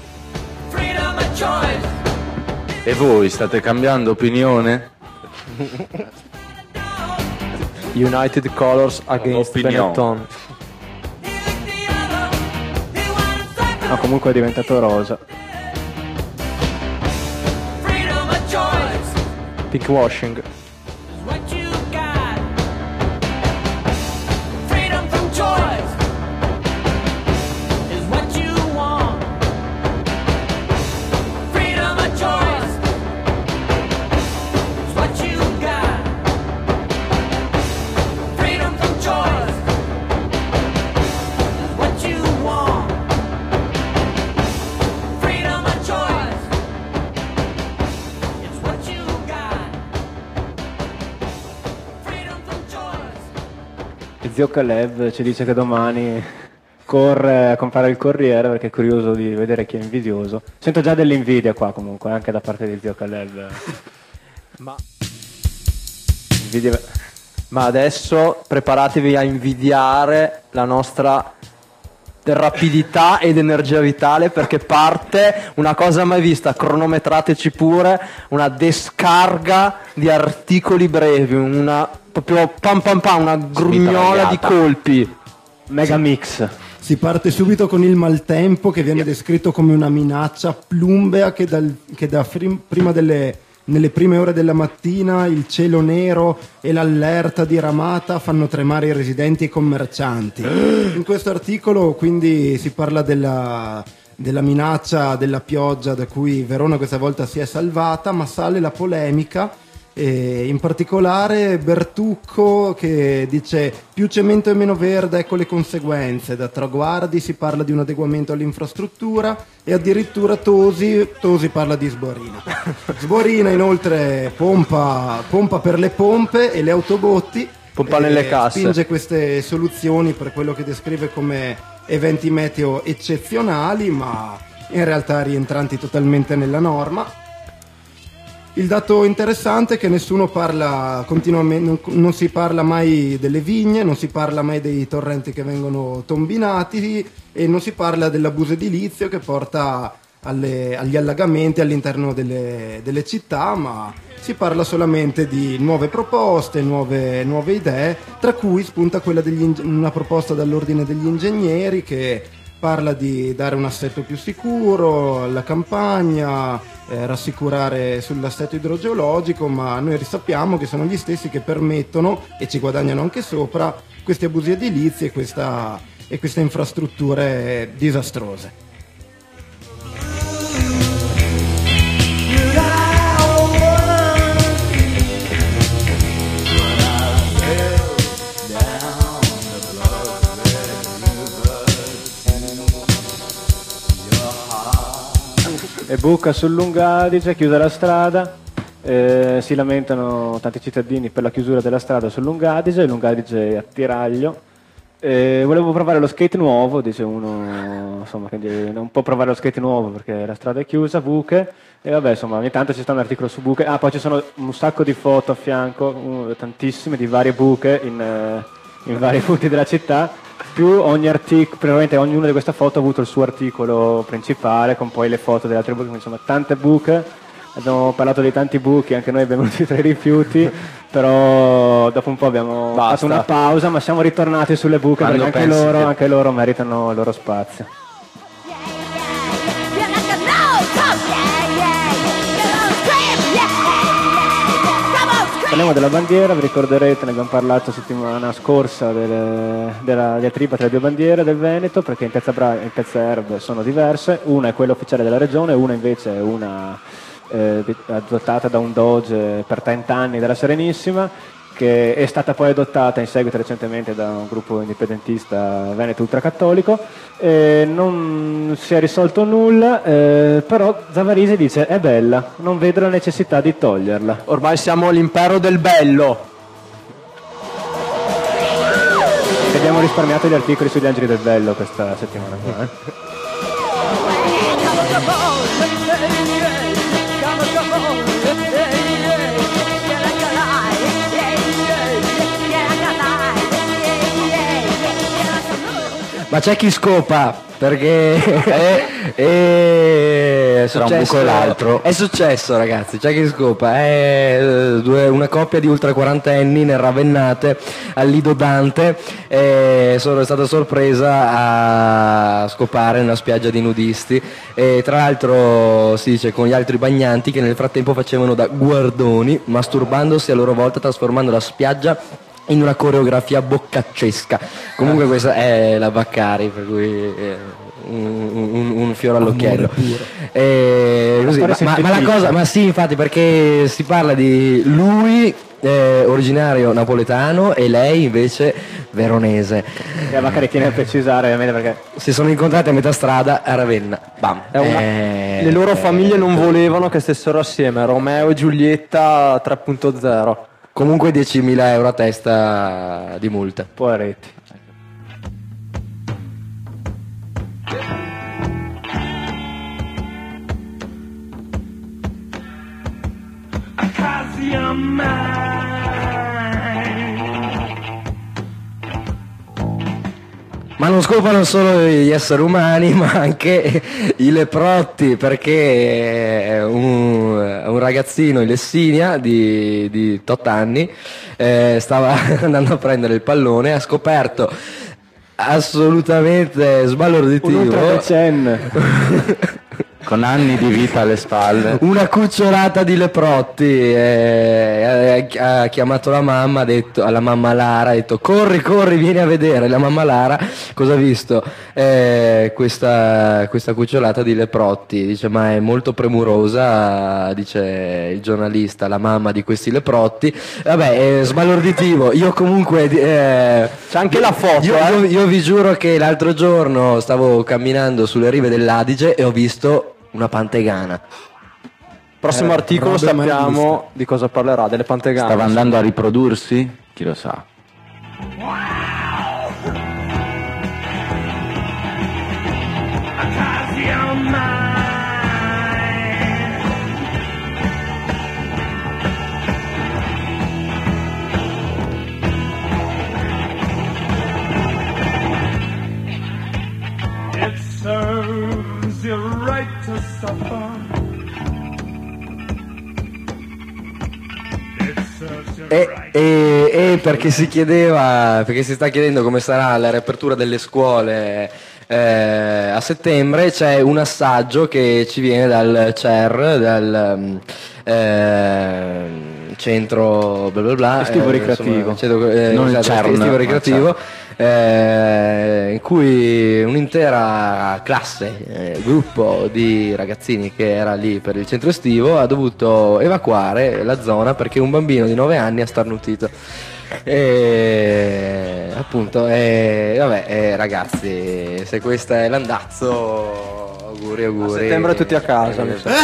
E voi state cambiando opinione? United Colors against Opinion. Benetton. No, comunque è diventato rosa. Pinkwashing. Zio Caleb ci dice che domani corre a comprare il Corriere perché è curioso di vedere chi è invidioso. Sento già dell'invidia qua comunque, anche da parte di Zio Caleb. Ma adesso preparatevi a invidiare la nostra rapidità ed energia vitale, perché parte una cosa mai vista, cronometrateci pure, una descarga di articoli brevi, una proprio pam pam pam, una grugnola di colpi. Mega mix. Si parte subito con il maltempo, che viene descritto come una minaccia plumbea che nelle prime ore della mattina il cielo nero e l'allerta diramata fanno tremare i residenti e i commercianti. In questo articolo quindi si parla della minaccia della pioggia da cui Verona questa volta si è salvata, ma sale la polemica. E in particolare Bertucco che dice più cemento e meno verde, ecco le conseguenze. Da Traguardi si parla di un adeguamento all'infrastruttura e addirittura Tosi parla di Sborina. Sborina inoltre pompa per le pompe e le autobotti, pompa nelle casse, spinge queste soluzioni per quello che descrive come eventi meteo eccezionali, ma in realtà rientranti totalmente nella norma. Il dato interessante è che nessuno parla continuamente, non si parla mai delle vigne, non si parla mai dei torrenti che vengono tombinati e non si parla dell'abuso edilizio che porta agli allagamenti all'interno delle città, ma si parla solamente di nuove proposte, nuove idee, tra cui spunta quella una proposta dall'ordine degli ingegneri che parla di dare un assetto più sicuro alla campagna, rassicurare sull'assetto idrogeologico, ma noi sappiamo che sono gli stessi che permettono e ci guadagnano anche sopra questi abusi edilizi e queste infrastrutture disastrose. E buca sul Lungadige, chiusa la strada, si lamentano tanti cittadini per la chiusura della strada sul Lungadige, il Lungadige è a tiraglio. Volevo provare lo skate nuovo, dice uno, insomma, quindi non può provare lo skate nuovo perché la strada è chiusa, buche, e vabbè, insomma, ogni tanto ci sta un articolo su buche. Poi ci sono un sacco di foto a fianco, tantissime, di varie buche in vari punti della città. Più ogni articolo, praticamente ognuna di queste foto ha avuto il suo articolo principale con poi le foto delle altre buche, quindi insomma tante buche. Abbiamo parlato di tanti buchi, anche noi abbiamo avuto i rifiuti, però dopo un po' abbiamo fatto una pausa, ma siamo ritornati sulle buche perché anche loro meritano il loro spazio. Parliamo della bandiera, vi ricorderete, ne abbiamo parlato settimana scorsa della diatriba tra le due bandiere del Veneto, perché in Piazza Braga e in Piazza Erbe sono diverse, una è quella ufficiale della regione, una invece è una adottata da un doge per 30 anni della Serenissima, che è stata poi adottata in seguito recentemente da un gruppo indipendentista veneto ultracattolico. Non si è risolto nulla, però Zavarisi dice è bella, non vedo la necessità di toglierla. Ormai siamo all'impero del bello. E abbiamo risparmiato gli articoli sugli angeli del bello questa settimana qua. Ma c'è chi scopa perché è successo, l'altro. È successo, ragazzi, c'è chi scopa. È una coppia di ultra quarantenni nel Ravennate al Lido Dante. Sono stata sorpresa a scopare in una spiaggia di nudisti. E tra l'altro si dice con gli altri bagnanti che nel frattempo facevano da guardoni, masturbandosi a loro volta, trasformando la spiaggia in una coreografia boccaccesca. Comunque questa è la Baccari, per cui un fiore all'occhiello. Così, ma la cosa, ma sì, infatti, perché si parla di lui originario napoletano e lei invece veronese. E la Baccari tiene a precisare ovviamente perché si sono incontrati a metà strada a Ravenna. Bam. Le loro famiglie non volevano che stessero assieme, Romeo e Giulietta 3.0. Comunque 10.000 euro a testa di multa. Poveretti. Ma non scopano solo gli esseri umani, ma anche i leprotti, perché un ragazzino in Lessinia di 8 anni stava andando a prendere il pallone, ha scoperto assolutamente sbalorditivo. Un ultradecenne. Con anni di vita alle spalle. Una cucciolata di leprotti, ha chiamato la mamma, ha detto, alla mamma Lara, ha detto corri, vieni a vedere. La mamma Lara cosa ha visto? Questa cucciolata di leprotti, dice ma è molto premurosa, dice il giornalista, la mamma di questi leprotti. Vabbè, è sbalorditivo. Io comunque C'è anche la foto. io vi giuro che l'altro giorno stavo camminando sulle rive dell'Adige e ho visto una pantegana. Prossimo articolo robe mai sappiamo di cosa parlerà, delle pantegane. Stava andando a riprodursi? Chi lo sa. It serves you right to suffer. It serves you right. E perché si chiedeva, perché si sta chiedendo come sarà la riapertura delle scuole a settembre, c'è un assaggio che ci viene dal CER, dal centro bla bla bla, Estivo ricreativo. Non il CERN, estivo ma ricreativo, in cui un'intera classe, gruppo di ragazzini che era lì per il centro estivo ha dovuto evacuare la zona perché un bambino di 9 anni ha starnutito. E appunto, vabbè, ragazzi, se questo è l'andazzo, auguri. A settembre tutti a casa. mi sa.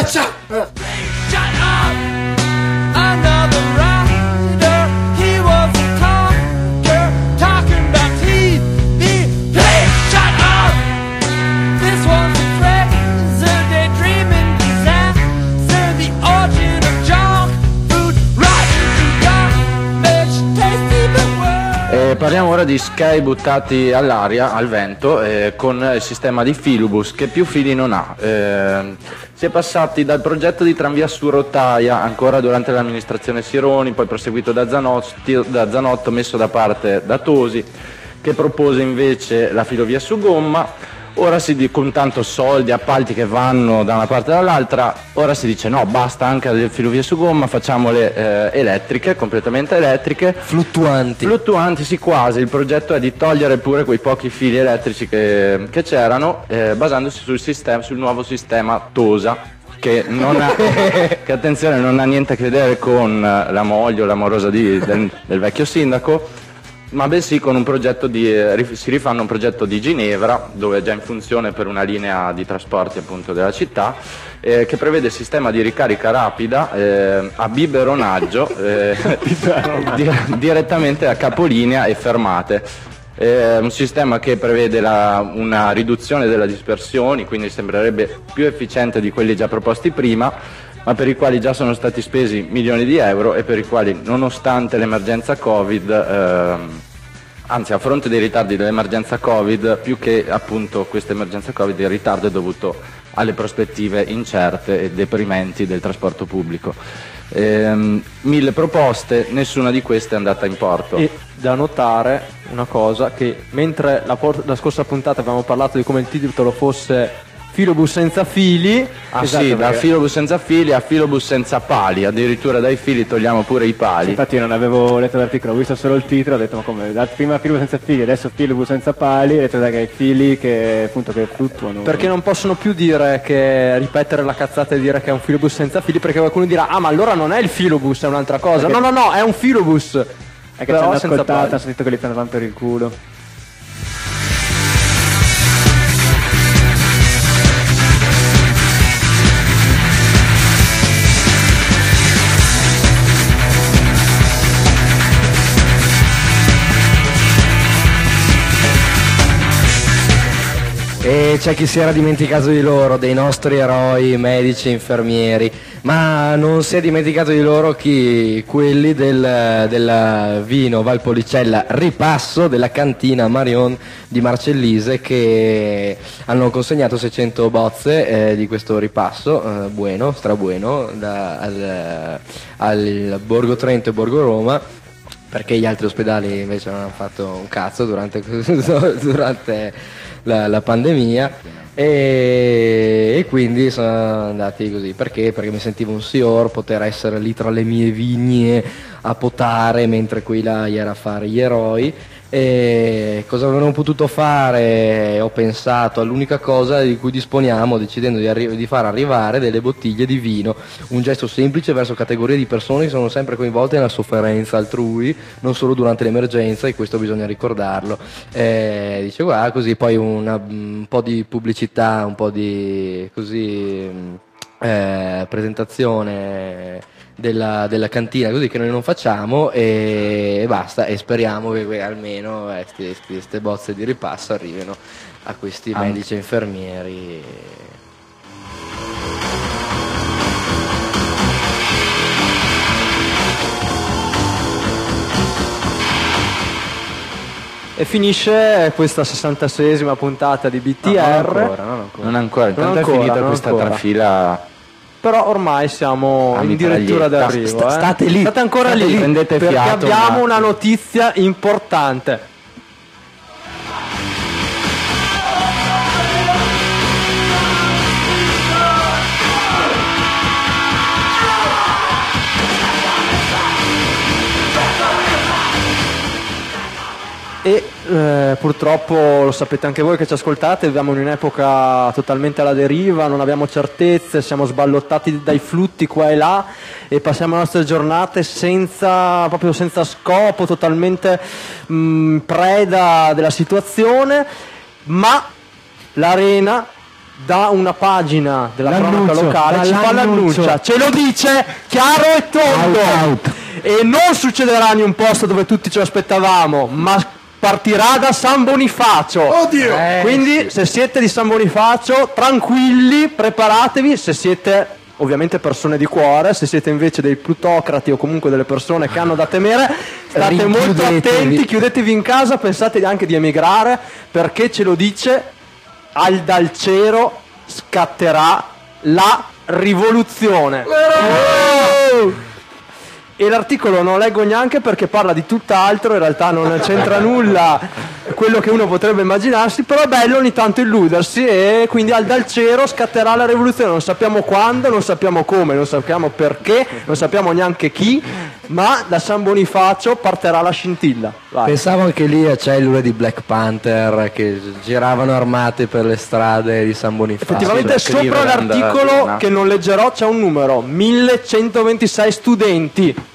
Another rider, he was a talker, talking about TV. Hey, shut up! This was the Fraser daydreaming disaster, the origin of junk food, riding through garbage, tasty but worse. Parliamo ora di Sky buttati all'aria, al vento, con il sistema di filobus che più fili non ha. Si è passati dal progetto di tranvia su rotaia, ancora durante l'amministrazione Sironi, poi proseguito da Zanotto, messo da parte da Tosi, che propose invece la filovia su gomma. Ora con tanto soldi, appalti che vanno da una parte e dall'altra, ora si dice no, basta anche le filovie su gomma, facciamole elettriche, completamente elettriche. Fluttuanti, sì, quasi. Il progetto è di togliere pure quei pochi fili elettrici che c'erano, basandosi sul nuovo sistema TOSA, che non ha, che attenzione, non ha niente a che vedere con la moglie o l'amorosa del vecchio sindaco, ma bensì con un progetto si rifanno un progetto di Ginevra, dove è già in funzione per una linea di trasporti appunto della città, che prevede sistema di ricarica rapida a biberonaggio direttamente a capolinea e fermate. Un sistema che prevede una riduzione delle dispersioni, quindi sembrerebbe più efficiente di quelli già proposti prima, ma per i quali già sono stati spesi milioni di euro e per i quali, nonostante l'emergenza Covid, anzi a fronte dei ritardi dell'emergenza Covid, più che appunto questa emergenza Covid, il ritardo è dovuto alle prospettive incerte e deprimenti del trasporto pubblico. 1000 proposte, nessuna di queste è andata in porto. E da notare una cosa, che mentre la scorsa puntata avevamo parlato di come il titolo fosse Filobus senza fili, esatto, sì, da filobus senza fili a filobus senza pali, addirittura dai fili togliamo pure i pali. Infatti io non avevo letto l'articolo, ho visto solo il titolo, ho detto ma come, prima filobus senza fili, adesso filobus senza pali, ho detto dai, che i fili che appunto che fluttuano. Perché non possono più dire ripetere la cazzata e dire che è un filobus senza fili, perché qualcuno dirà ah ma allora non è il filobus, è un'altra cosa. Perché... No, è un filobus. È che ci hanno ascoltato, hanno sentito che li prendevano per il culo. E c'è chi si era dimenticato di loro, dei nostri eroi medici e infermieri, ma non si è dimenticato di loro quelli del vino Valpolicella Ripasso della cantina Marion di Marcellise, che hanno consegnato 600 bozze di questo ripasso, strabueno, al Borgo Trento e Borgo Roma. perché gli altri ospedali invece non hanno fatto un cazzo durante la pandemia. E quindi sono andati così perché mi sentivo un signor poter essere lì tra le mie vigne a potare mentre qui là era a fare gli eroi. E cosa avremmo potuto fare? Ho pensato all'unica cosa di cui disponiamo, decidendo di far arrivare delle bottiglie di vino, un gesto semplice verso categorie di persone che sono sempre coinvolte nella sofferenza altrui, non solo durante l'emergenza, e questo bisogna ricordarlo. Dice guarda, così poi un po' di pubblicità, un po' di così presentazione della cantina, così, che noi non facciamo, e basta, e speriamo che almeno queste bozze di ripasso arrivino a questi medici e infermieri. E finisce questa 66esima puntata di BTR. Non ancora, intanto è finita questa trafila. Però ormai siamo in dirittura d'arrivo. State lì, state ancora lì, prendete perché fiato, abbiamo una notizia importante. E purtroppo lo sapete anche voi che ci ascoltate, viviamo in un'epoca totalmente alla deriva, non abbiamo certezze, siamo sballottati dai flutti qua e là e passiamo le nostre giornate senza scopo, totalmente preda della situazione, ma l'Arena da una pagina della cronaca locale ci fa l'annuncio, ce lo dice chiaro e tondo, e non succederà in un posto dove tutti ci aspettavamo, ma partirà da San Bonifacio. Oddio! Quindi se siete di San Bonifacio, tranquilli, preparatevi. Se siete ovviamente persone di cuore, se siete invece dei plutocrati o comunque delle persone che hanno da temere, state molto attenti, chiudetevi in casa, pensate anche di emigrare, perché ce lo dice dal cielo scatterà la rivoluzione. E l'articolo non leggo neanche perché parla di tutt'altro, in realtà non c'entra nulla quello che uno potrebbe immaginarsi, però è bello ogni tanto illudersi, e quindi dal cielo scatterà la rivoluzione, non sappiamo quando, non sappiamo come, non sappiamo perché, non sappiamo neanche chi, ma da San Bonifacio partirà la scintilla. Vai. Pensavo anche lì a cellule di Black Panther che giravano armate per le strade di San Bonifacio. Effettivamente sopra l'articolo che non leggerò c'è un numero: 1126 studenti.